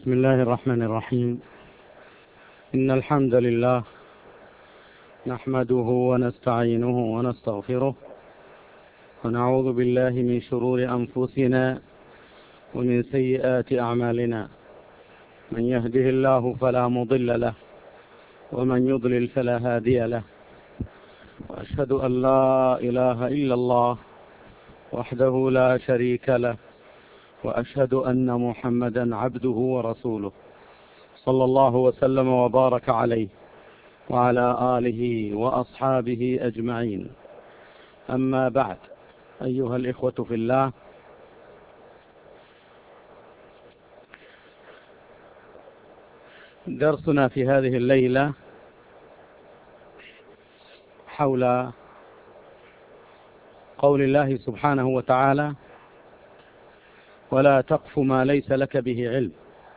بسم الله الرحمن الرحيم. إن الحمد لله نحمده ونستعينه ونستغفره ونعوذ بالله من شرور أنفسنا ومن سيئات أعمالنا. من يهده الله فلا مضل له ومن يضلل فلا هادي له، وأشهد أن لا إله إلا الله وحده لا شريك له، وأشهد أن محمدا عبده ورسوله، صلى الله وسلم وبارك عليه وعلى آله وأصحابه أجمعين. أما بعد، أيها الإخوة في الله، درسنا في هذه الليلة حول قول الله سبحانه وتعالى: ولا تقف ما ليس لك به علم،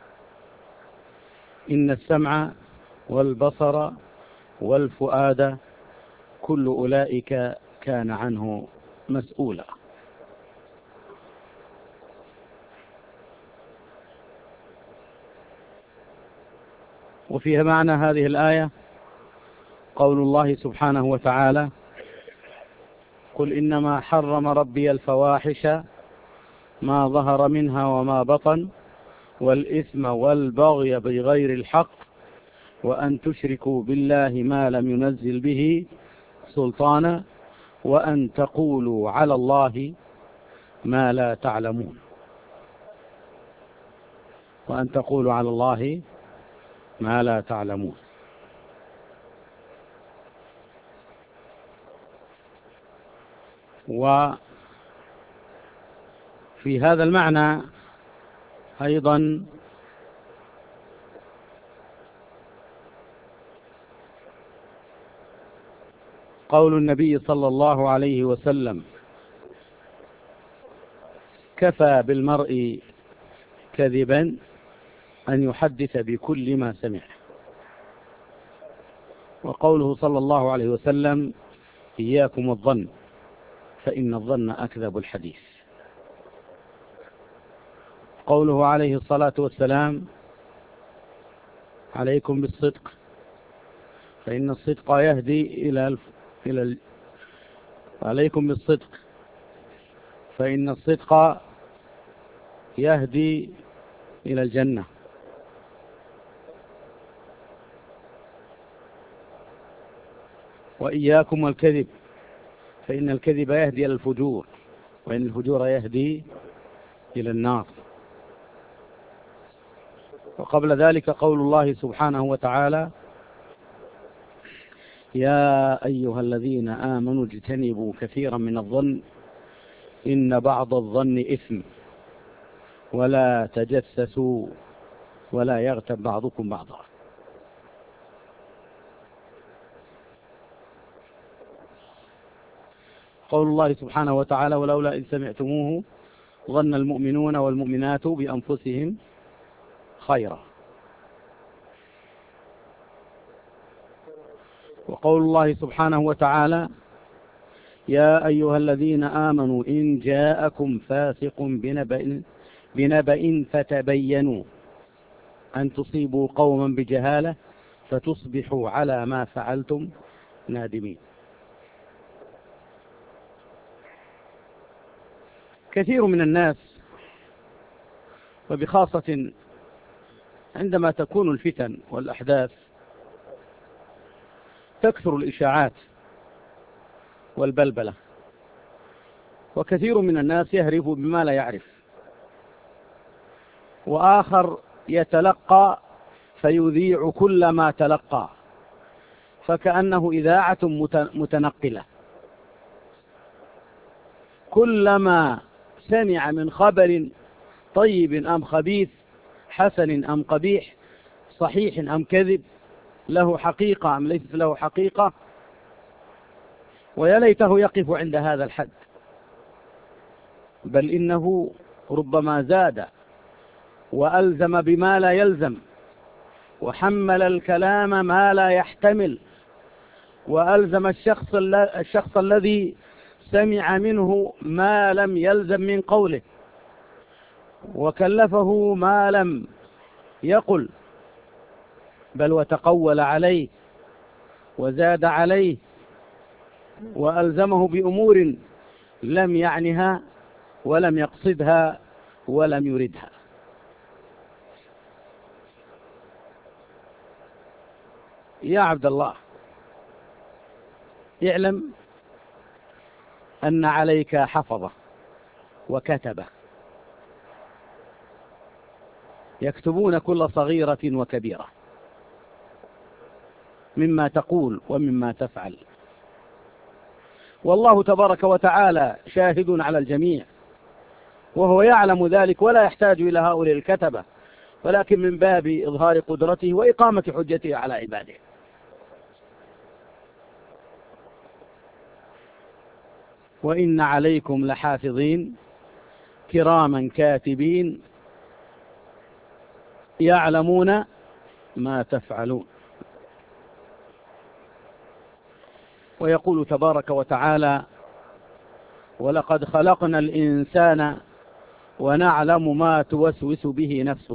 إن السمع والبصر والفؤاد كل أولئك كان عنه مسؤولا. وفيها معنى هذه الآية قول الله سبحانه وتعالى: قل إنما حرم ربي الفواحش ما ظهر منها وما بطن والإثم والبغي بغير الحق وأن تشركوا بالله ما لم ينزل به سلطانا وأن تقولوا على الله ما لا تعلمون. وأن تقولوا على الله ما لا تعلمون. وفي هذا المعنى أيضا قول النبي صلى الله عليه وسلم: كفى بالمرء كذبا أن يحدث بكل ما سمع. وقوله صلى الله عليه وسلم: إياكم الظن فإن الظن أكذب الحديث. قوله عليه الصلاة والسلام: عليكم بالصدق فإن الصدق يهدي عليكم بالصدق فإن الصدق يهدي إلى الجنة. وإياكم والكذب فإن الكذب يهدي إلى الفجور وإن الفجور يهدي إلى النار. وقبل ذلك قول الله سبحانه وتعالى: يا أيها الذين آمنوا اجتنبوا كثيرا من الظن إن بعض الظن إثم ولا تجسسوا ولا يغتب بعضكم بعضا. قول الله سبحانه وتعالى: ولولا إذ سمعتموه ظن المؤمنون والمؤمنات بأنفسهم خيرا. وقول الله سبحانه وتعالى: يا أيها الذين آمنوا إن جاءكم فاسق بنبأ فتبينوا أن تصيبوا قوما بجهالة فتصبحوا على ما فعلتم نادمين. كثير من الناس، وبخاصة عندما تكون الفتن والأحداث، تكثر الإشاعات والبلبلة، وكثير من الناس يهرب بما لا يعرف، وآخر يتلقى فيذيع كل ما تلقى فكأنه إذاعة متنقلة. كلما سمع من خبر طيب أم خبيث، حسن أم قبيح، صحيح أم كذب، له حقيقة أم ليست له حقيقة، ويا ليته يقف عند هذا الحد، بل إنه ربما زاد وألزم بما لا يلزم، وحمل الكلام ما لا يحتمل، وألزم الشخص الذي سمع منه ما لم يلزم من قوله، وكلفه ما لم يقل، بل وتقول عليه وزاد عليه وألزمه بأمور لم يعنها ولم يقصدها ولم يردها. يا عبد الله، اعلم أن عليك حفظة وكتبة يكتبون كل صغيرة وكبيرة مما تقول ومما تفعل، والله تبارك وتعالى شاهد على الجميع، وهو يعلم ذلك ولا يحتاج إلى هؤلاء الكتبة، ولكن من باب إظهار قدرته وإقامة حجته على عباده. وإن عليكم لحافظين كراما كاتبين يعلمون ما تفعلون. ويقول تبارك وتعالى: ولقد خلقنا الإنسان ونعلم ما توسوس به نفسه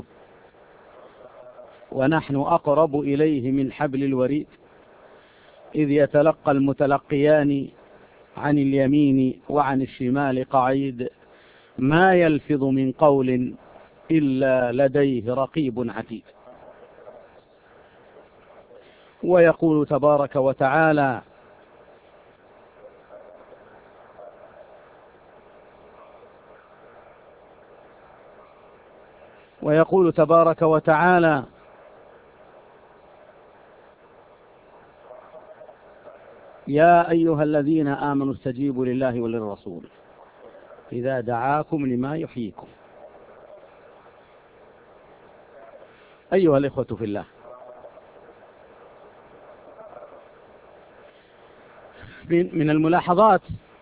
ونحن أقرب إليه من حبل الوريد إذ يتلقى المتلقيان عن اليمين وعن الشمال قعيد ما يلفظ من قول إلا لديه رقيب عتيد. ويقول تبارك وتعالى: يا أيها الذين آمنوا استجيبوا لله وللرسول إذا دعاكم لما يحييكم. أيها الإخوة في الله، من الملاحظات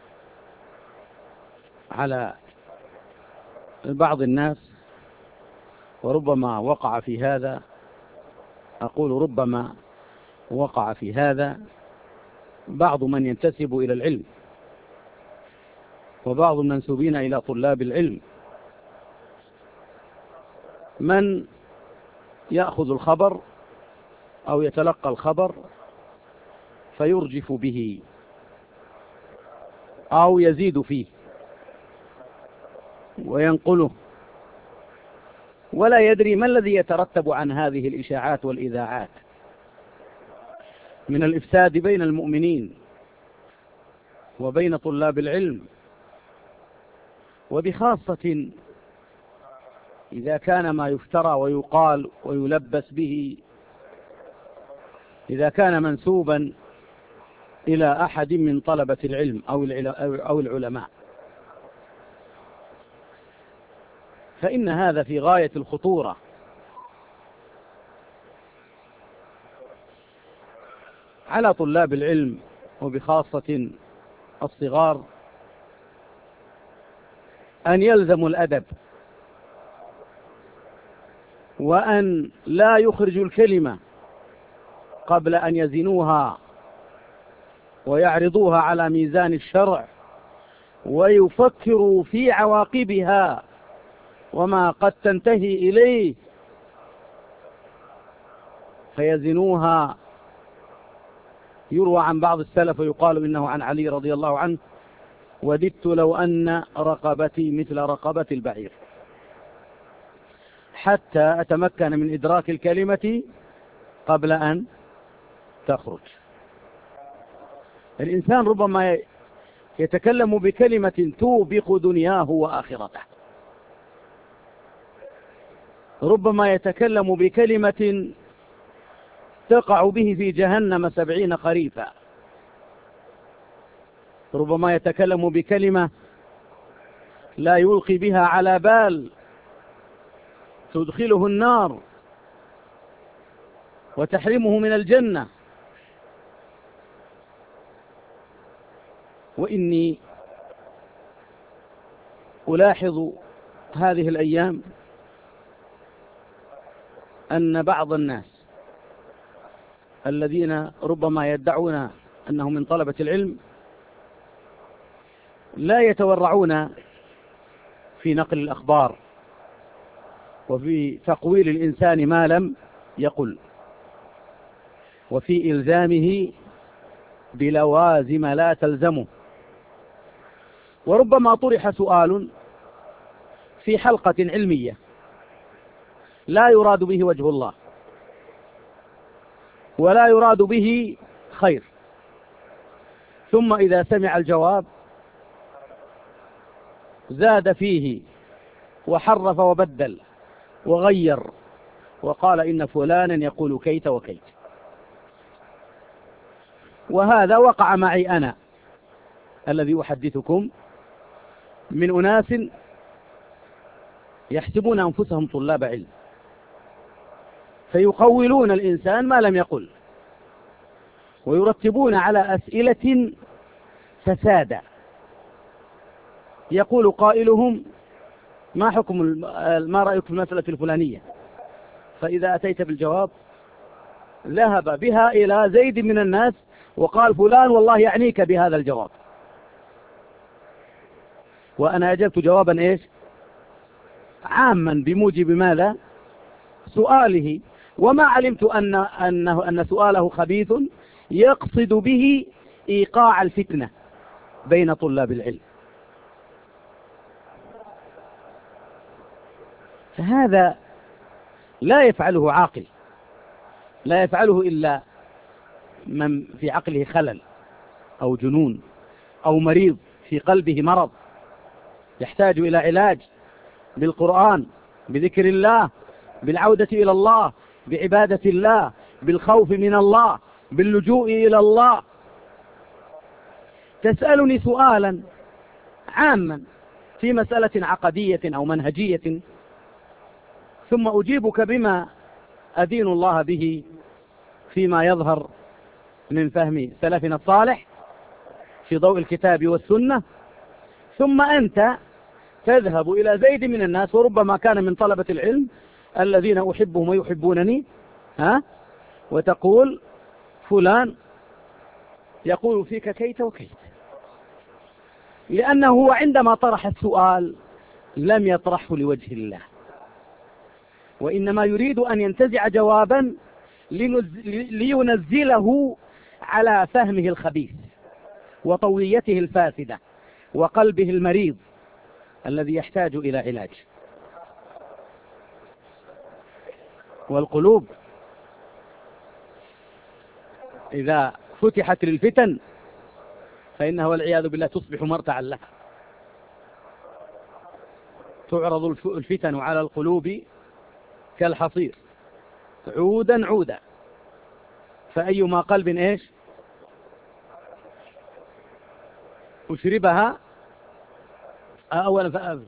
على بعض الناس، وربما وقع في هذا، أقول ربما وقع في هذا بعض من ينتسب إلى العلم وبعض المنسوبين إلى طلاب العلم، من يأخذ الخبر أو يتلقى الخبر فيرجف به أو يزيد فيه وينقله، ولا يدري ما الذي يترتب عن هذه الإشاعات والإذاعات من الإفساد بين المؤمنين وبين طلاب العلم، وبخاصة إذا كان ما يفترى ويقال ويلبس به إذا كان منسوبا إلى أحد من طلبة العلم أو العلماء، فإن هذا في غاية الخطورة. على طلاب العلم وبخاصة الصغار أن يلزموا الأدب، وأن لا يخرجوا الكلمة قبل أن يزنوها ويعرضوها على ميزان الشرع، ويفكروا في عواقبها وما قد تنتهي إليه، فيزنوها. يروى عن بعض السلف ويقال إنه عن علي رضي الله عنه: وددت لو أن رقبتي مثل رقبة البعير حتى أتمكن من إدراك الكلمة قبل أن تخرج. الإنسان ربما يتكلم بكلمة توبق دنياه وآخرته، ربما يتكلم بكلمة تقع به في جهنم 70 خريفا، ربما يتكلم بكلمة لا يلقي بها على بال تدخله النار وتحرمه من الجنة. وإني ألاحظ هذه الأيام أن بعض الناس الذين ربما يدعون أنهم من طلبة العلم لا يتورعون في نقل الأخبار وفي تقويل الإنسان ما لم يقل، وفي إلزامه بلوازم لا تلزمه. وربما طرح سؤال في حلقة علمية لا يراد به وجه الله ولا يراد به خير، ثم إذا سمع الجواب زاد فيه وحرف وبدل وغير وقال إن فلانا يقول كيت وكيت. وهذا وقع معي أنا الذي أحدثكم من أناس يحسبون أنفسهم طلاب علم، فيقولون الإنسان ما لم يقل، ويرتبون على أسئلة فسادا. يقول قائلهم ما حكم ما رأيك في المسألة الفلانية، فإذا أتيت بالجواب ذهب بها إلى زيد من الناس وقال فلان والله يعنيك بهذا الجواب، وأنا أجبت جوابا إيش عاما بموجب ماذا سؤاله، وما علمت أن سؤاله خبيث يقصد به إيقاع الفتنة بين طلاب العلم. فهذا لا يفعله عاقل، لا يفعله إلا من في عقله خلل أو جنون أو مريض في قلبه مرض يحتاج إلى علاج بالقرآن، بذكر الله، بالعودة إلى الله، بعبادة الله، بالخوف من الله، باللجوء إلى الله. تسألني سؤالا عاما في مسألة عقدية أو منهجية، ثم أجيبك بما أدين الله به فيما يظهر من فهم سلفنا الصالح في ضوء الكتاب والسنة، ثم أنت تذهب إلى زيد من الناس وربما كان من طلبة العلم الذين أحبهم ويحبونني وتقول فلان يقول فيك كيت وكيت، لأنه عندما طرح السؤال لم يطرحه لوجه الله، وإنما يريد أن ينتزع جوابا لينزله على فهمه الخبيث وطويته الفاسدة وقلبه المريض الذي يحتاج إلى علاج. والقلوب إذا فتحت للفتن فإنها والعياذ بالله تصبح مرتعا لها. تعرض الفتن على القلوب كالحصير عودا عودا، فأيما قلب إيش أشربها أولا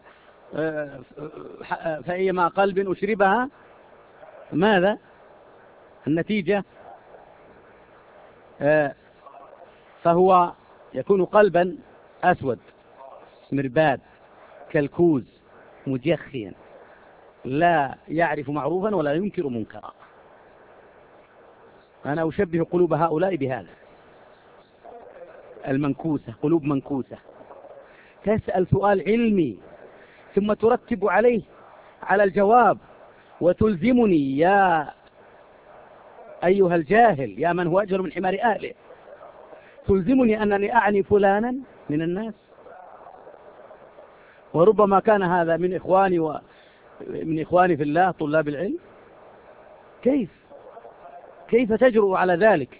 فأيما قلب أشربها ماذا النتيجة؟ فهو يكون قلبا أسود مرباد كالكوز مجخيا لا يعرف معروفا ولا ينكر منكرا. أنا أشبه قلوب هؤلاء بهذا المنكوسة، قلوب منكوسة. تسأل سؤال علمي ثم ترتب عليه على الجواب وتلزمني يا أيها الجاهل يا من هو أجهل من حمار أهله، تلزمني أنني أعني فلانا من الناس، وربما كان هذا من إخواني في الله طلاب العلم. كيف تجرؤ على ذلك؟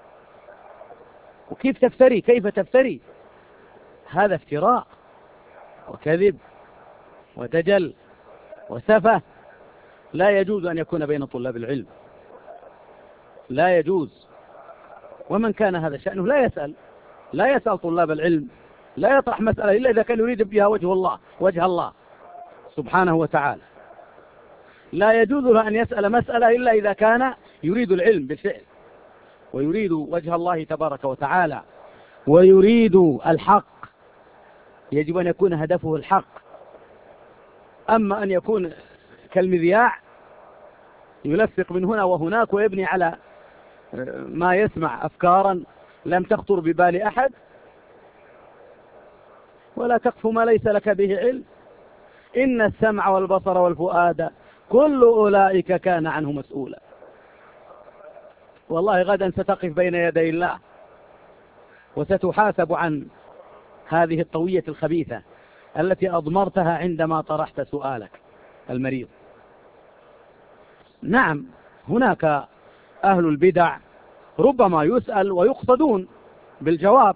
وكيف تفتري؟ كيف تفتري؟ هذا افتراء وكذب ودجل وسفه لا يجوز أن يكون بين طلاب العلم، لا يجوز. ومن كان هذا شأنه لا يسأل طلاب العلم، لا يطرح مسألة إلا إذا كان يريد بها وجه الله سبحانه وتعالى. لا يجوز له أن يسأل مسألة إلا إذا كان يريد العلم بالفعل ويريد وجه الله تبارك وتعالى ويريد الحق، يجب أن يكون هدفه الحق. أما أن يكون كالمذياع يلفق من هنا وهناك ويبني على ما يسمع أفكارا لم تخطر ببال أحد، ولا تقف ما ليس لك به علم. إن السمع والبصر والفؤاد كل أولئك كان عنه مسؤولا. والله غدا ستقف بين يدي الله وستحاسب عن هذه الطوية الخبيثة التي أضمرتها عندما طرحت سؤالك المريض. نعم، هناك أهل البدع ربما يسأل ويقصدون بالجواب،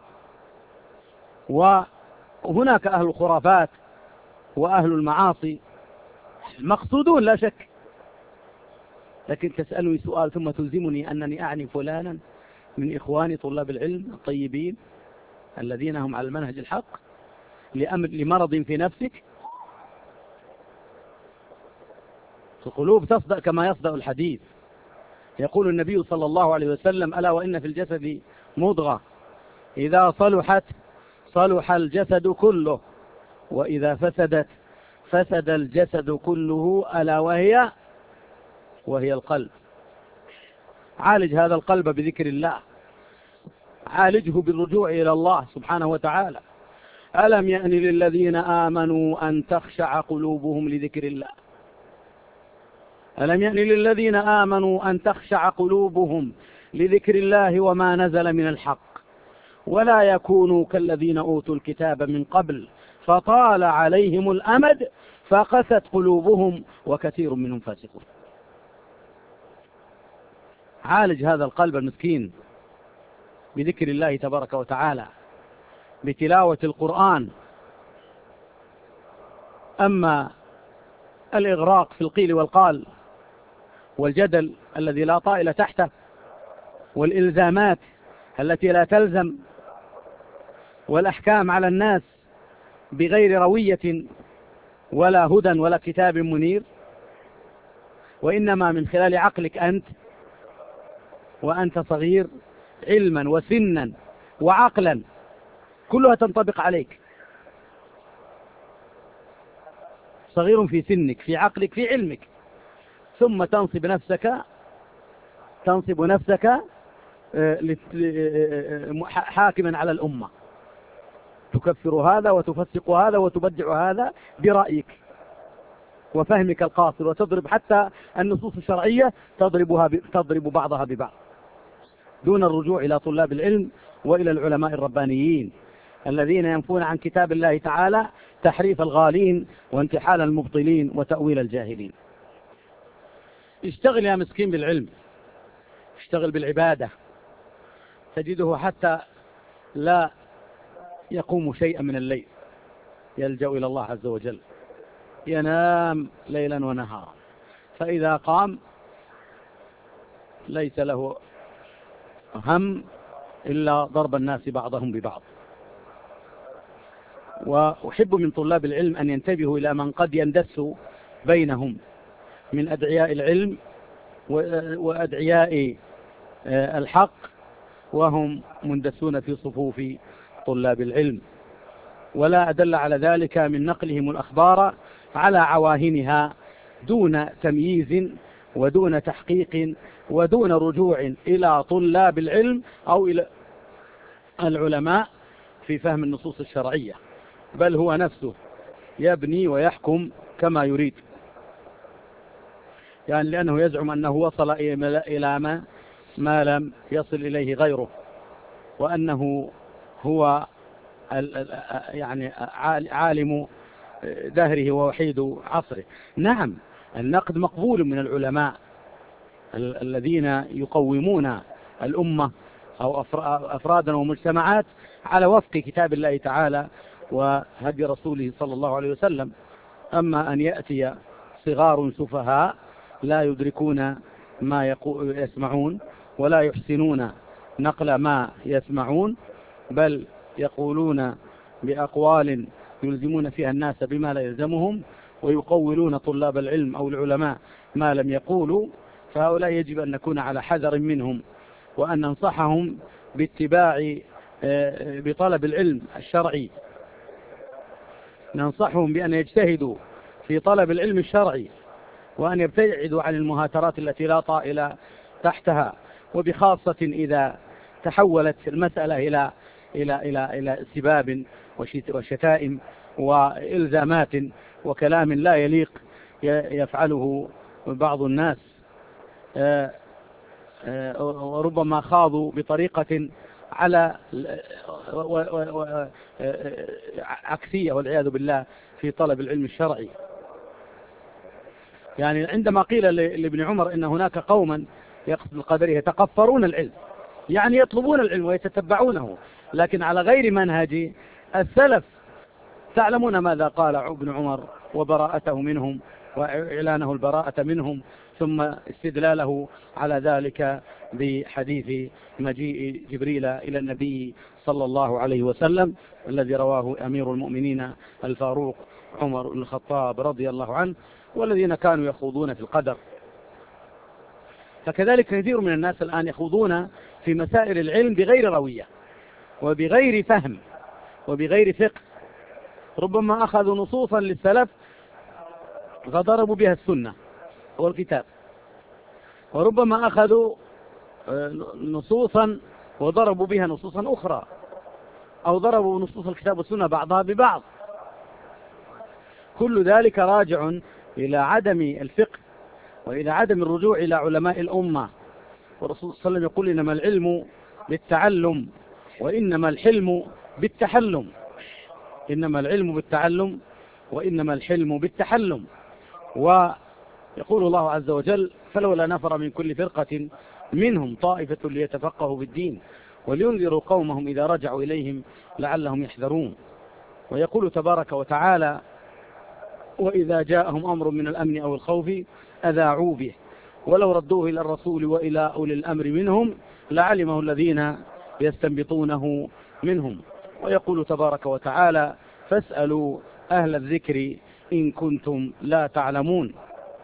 وهناك أهل الخرافات وأهل المعاصي مقصودون لا شك، لكن تسألني سؤال ثم تلزمني أنني أعني فلانا من إخواني طلاب العلم الطيبين الذين هم على المنهج الحق لمرض في نفسك. القلوب تصدأ كما يصدأ الحديد. يقول النبي صلى الله عليه وسلم: ألا وإن في الجسد مضغة إذا صلحت صلح الجسد كله، وإذا فسدت فسد الجسد كله، ألا وهي القلب. عالج هذا القلب بذكر الله، عالجه بالرجوع إلى الله سبحانه وتعالى. ألم يأن للذين آمنوا أن تخشع قلوبهم لذكر الله؟ ألم يأن للذين آمنوا أن تخشع قلوبهم لذكر الله وما نزل من الحق، ولا يكونوا كالذين أوتوا الكتاب من قبل فطال عليهم الأمد فقست قلوبهم وكثير منهم فاسقون. عالج هذا القلب المسكين بذكر الله تبارك وتعالى، بتلاوة القرآن. أما الإغراق في القيل والقال والجدل الذي لا طائل تحته، والإلزامات التي لا تلزم، والأحكام على الناس بغير روية ولا هدى ولا كتاب منير، وإنما من خلال عقلك أنت وأنت صغير علما وسنا وعقلا، كلها تنطبق عليك. صغير في سنك، في عقلك، في علمك، ثم تنصب نفسك حاكما على الأمة، تكفر هذا وتفسق هذا وتبدع هذا برأيك وفهمك القاصر، وتضرب حتى النصوص الشرعية تضرب بعضها ببعض، دون الرجوع إلى طلاب العلم وإلى العلماء الربانيين الذين ينفون عن كتاب الله تعالى تحريف الغالين وانتحال المبطلين وتأويل الجاهلين. اشتغل يا مسكين بالعلم، اشتغل بالعبادة، تجده حتى لا يقوم شيئا من الليل، يلجأ إلى الله عز وجل، ينام ليلا ونهارا، فإذا قام ليس له هم إلا ضرب الناس بعضهم ببعض. وأحب من طلاب العلم أن ينتبهوا إلى من قد يندس بينهم من أدعياء العلم وأدعياء الحق، وهم مندسون في صفوف طلاب العلم، ولا أدل على ذلك من نقلهم الأخبار على عواهنها دون تمييز ودون تحقيق ودون رجوع إلى طلاب العلم أو إلى العلماء في فهم النصوص الشرعية، بل هو نفسه يبني ويحكم كما يريد، يعني لأنه يزعم أنه وصل إلى ما لم يصل إليه غيره، وأنه هو يعني عالم دهره ووحيد عصره. نعم، النقد مقبول من العلماء الذين يقومون الأمة أو أفرادا ومجتمعات على وفق كتاب الله تعالى وهدي رسوله صلى الله عليه وسلم. أما أن يأتي صغار سفهاء لا يدركون ما يسمعون ولا يحسنون نقل ما يسمعون، بل يقولون بأقوال يلزمون فيها الناس بما لا يلزمهم، ويقولون طلاب العلم أو العلماء ما لم يقولوا، فهؤلاء يجب أن نكون على حذر منهم، وأن ننصحهم باتباع بطلب العلم الشرعي، ننصحهم بأن يجتهدوا في طلب العلم الشرعي، وأن يبتعدوا عن المهاترات التي لا طائل تحتها، وبخاصة إذا تحولت المسألة إلى سباب وشتائم وإلزامات وكلام لا يليق يفعله بعض الناس وربما خاضوا بطريقة على عكسية والعياذ بالله في طلب العلم الشرعي. يعني عندما قيل لابن عمر إن هناك قوما يقصد القدر يتقفرون العلم، يعني يطلبون العلم ويتتبعونه لكن على غير منهج السلف. تعلمون ماذا قال ابن عمر وبراءته منهم وإعلانه البراءة منهم، ثم استدلاله على ذلك بحديث مجيء جبريل إلى النبي صلى الله عليه وسلم الذي رواه أمير المؤمنين الفاروق عمر بن الخطاب رضي الله عنه، والذين كانوا يخوضون في القدر. فكذلك كثير من الناس الآن يخوضون في مسائل العلم بغير روية وبغير فهم وبغير فقه. ربما أخذوا نصوصا للسلف فضربوا بها السنة والكتاب، وربما أخذوا نصوصا وضربوا بها نصوصا أخرى، أو ضربوا نصوص الكتاب والسنة بعضها ببعض. كل ذلك راجع إلى عدم الفقه وإلى عدم الرجوع إلى علماء الأمة. والرسول صلى الله عليه وسلم يقول إنما العلم بالتعلم وإنما الحلم بالتحلم. إنما العلم بالتعلم وإنما الحلم بالتحلم. ويقول الله عز وجل فلولا نفر من كل فرقة منهم طائفة ليتفقهوا بالدين ولينذروا قومهم إذا رجعوا إليهم لعلهم يحذرون. ويقول تبارك وتعالى وإذا جاءهم أمر من الأمن أو الخوف أذاعوا به ولو ردوه إلى الرسول وإلى أولي الأمر منهم لعلمه الذين يستنبطونه منهم. ويقول تبارك وتعالى فاسألوا أهل الذكر إن كنتم لا تعلمون.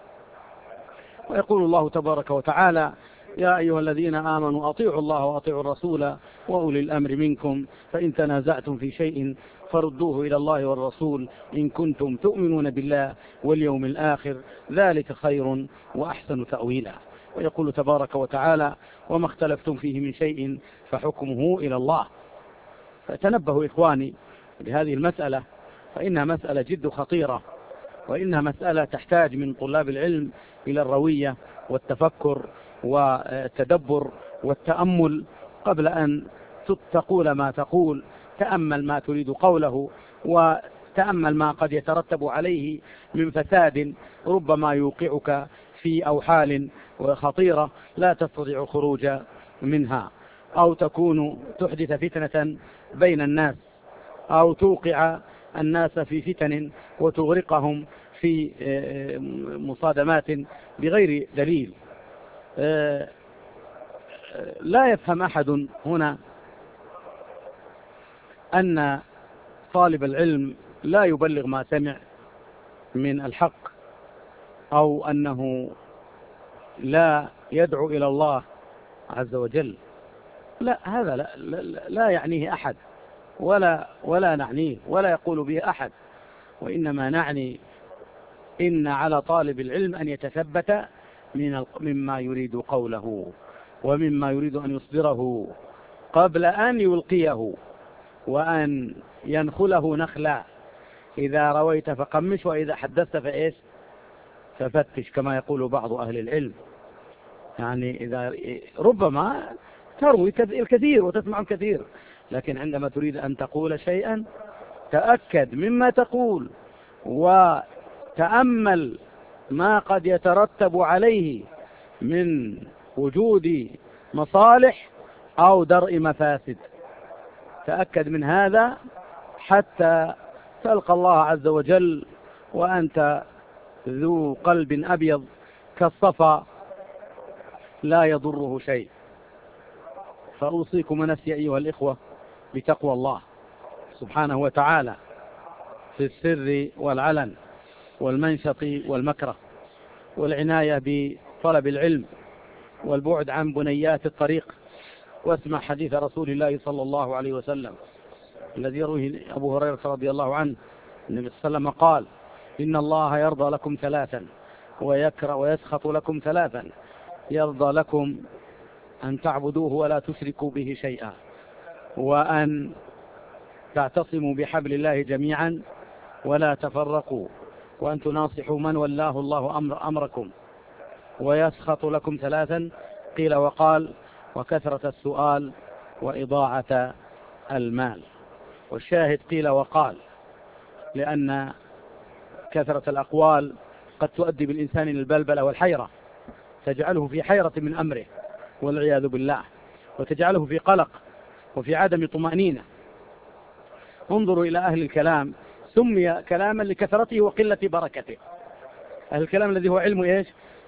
ويقول الله تبارك وتعالى يا أيها الذين آمنوا أطيعوا الله وأطيعوا الرسول وأولي الأمر منكم فإن تنازعتم في شيء فردوه إلى الله والرسول إن كنتم تؤمنون بالله واليوم الآخر ذلك خير وأحسن تأويلا. ويقول تبارك وتعالى وما اختلفتم فيه من شيء فحكمه إلى الله. فتنبهوا إخواني لهذه المسألة، فإنها مسألة جد خطيرة، وإنها مسألة تحتاج من طلاب العلم إلى الروية والتفكر والتدبر والتأمل قبل أن تقول ما تقول. تأمل ما تريد قوله وتأمل ما قد يترتب عليه من فساد ربما يوقعك في أوحال خطيرة لا تستطيع الخروج منها، أو تكون تحدث فتنة بين الناس، أو توقع الناس في فتن وتغرقهم في مصادمات بغير دليل. لا يفهم أحد هنا أن طالب العلم لا يبلغ ما سمع من الحق، أو أنه لا يدعو إلى الله عز وجل. لا، هذا لا يعنيه أحد ولا نعنيه ولا يقول به أحد، وإنما نعني إن على طالب العلم أن يتثبت مما يريد قوله ومما يريد أن يصدره قبل أن يلقيه وأن ينخله نخلا. إذا رويت فقمش وإذا حدثت فإيش ففتش كما يقول بعض أهل العلم. يعني إذا ربما تروي الكثير وتسمع الكثير، لكن عندما تريد أن تقول شيئا تأكد مما تقول وتأمل ما قد يترتب عليه من وجود مصالح أو درء مفاسد. تأكد من هذا حتى تلقى الله عز وجل وأنت ذو قلب أبيض كالصفا لا يضره شيء. فأوصيكم ونفسي أيها الإخوة بتقوى الله سبحانه وتعالى في السر والعلن والمنشط والمكره، والعناية بطلب العلم والبعد عن بنيات الطريق. واسمع حديث رسول الله صلى الله عليه وسلم الذي يرويه أبو هريرة رضي الله عنه. النبي صلى الله عليه وسلم قال إن الله يرضى لكم ثلاثا ويكره ويسخط لكم ثلاثا. يرضى لكم أن تعبدوه ولا تشركوا به شيئا، وأن تعتصموا بحبل الله جميعا ولا تفرقوا، وأن تناصحوا من ولاه الله أمركم، ويسخط لكم ثلاثا قيل وقال وكثرة السؤال وإضاعة المال. والشاهد قيل وقال، لأن كثرة الأقوال قد تؤدي بالإنسان إلى البلبلة والحيرة، تجعله في حيرة من أمره والعياذ بالله، وتجعله في قلق وفي عدم طمأنينة. انظروا إلى أهل الكلام، سمي كلاما لكثرته وقلة بركته. أهل الكلام الذي هو علم إيش؟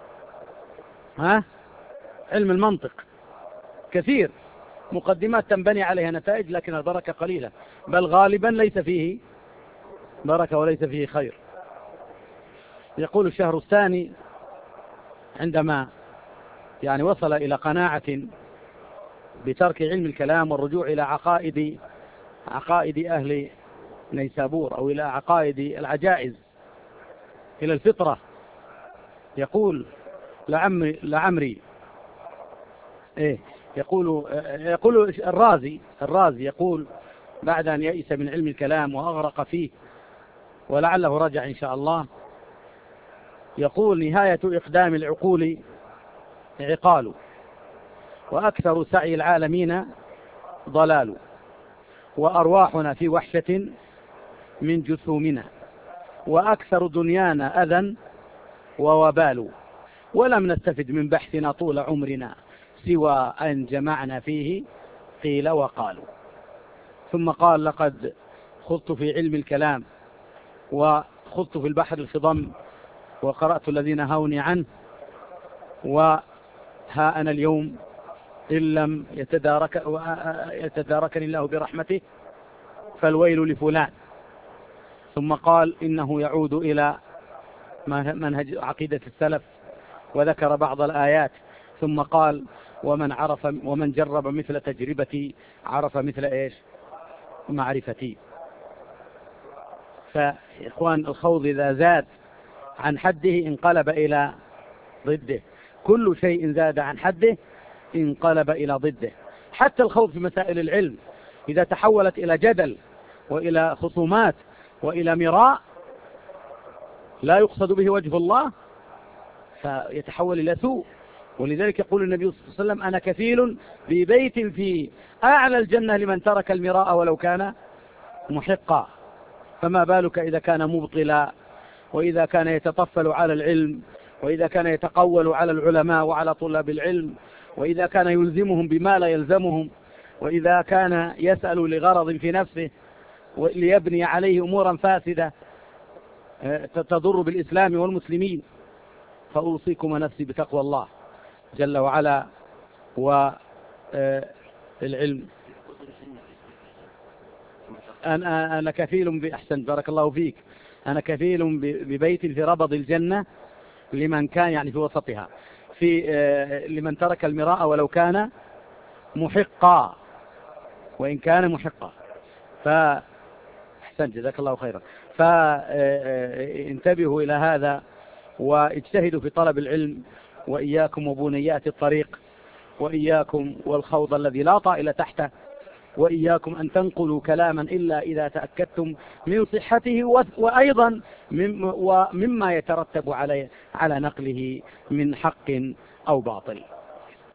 علم المنطق، كثير مقدمات تنبني عليها نتائج، لكن البركة قليلة، بل غالبا ليس فيه بركة وليس فيه خير. يقول الشهر الثاني عندما وصل إلى قناعة بترك علم الكلام والرجوع إلى عقائد أهل نيسابور، أو إلى عقائد العجائز، إلى الفطرة، يقول لعمري يقول الرازي يقول بعد أن يئس من علم الكلام وأغرق فيه ولعله رجع إن شاء الله، يقول نهاية إقدام العقول عقال، وأكثر سعي العالمين ضلال، وأرواحنا في وحشة من جثومنا، وأكثر دنيانا أذى ووبال، ولم نستفد من بحثنا طول عمرنا سوى أن جمعنا فيه قيل وقالوا. ثم قال لقد خضت في علم الكلام وخضت في البحر الخضم وقرأت الذين هوني عنه، وها أنا اليوم إن لم يتداركني الله برحمته فالويل لفلان. ثم قال إنه يعود إلى منهج عقيدة السلف، وذكر بعض الآيات، ثم قال ومن جرب مثل تجربتي عرف مثل إيش؟ معرفتي. فإخوان، الخوض إذا زاد عن حده انقلب إلى ضده، كل شيء زاد عن حده انقلب إلى ضده، حتى الخوض في مسائل العلم إذا تحولت إلى جدل وإلى خصومات وإلى مراء لا يقصد به وجه الله فيتحول إلى سوء. ولذلك يقول النبي صلى الله عليه وسلم أنا كفيل ببيت في أعلى الجنة لمن ترك المراء ولو كان محقا، فما بالك إذا كان مبطلا، وإذا كان يتطفل على العلم، وإذا كان يتقول على العلماء وعلى طلاب العلم، وإذا كان يلزمهم بما لا يلزمهم، وإذا كان يسأل لغرض في نفسه ليبني عليه أمورا فاسدة تضر بالإسلام والمسلمين. فأوصيكم ونفسي بتقوى الله جل وعلا والعلم. أنا كفيل بأحسن بارك الله فيك، أنا كفيل ببيت في ربض الجنة لمن كان في وسطها، لمن ترك المراء ولو كان محقا، وإن كان محقا. فأحسن جزاك الله خيرا. فانتبهوا إلى هذا واجتهدوا في طلب العلم، وإياكم وبنيات الطريق، وإياكم والخوض الذي لا طائل تحته، وإياكم أن تنقلوا كلاما إلا إذا تأكدتم من صحته، وأيضا ومما يترتب على نقله من حق أو باطل.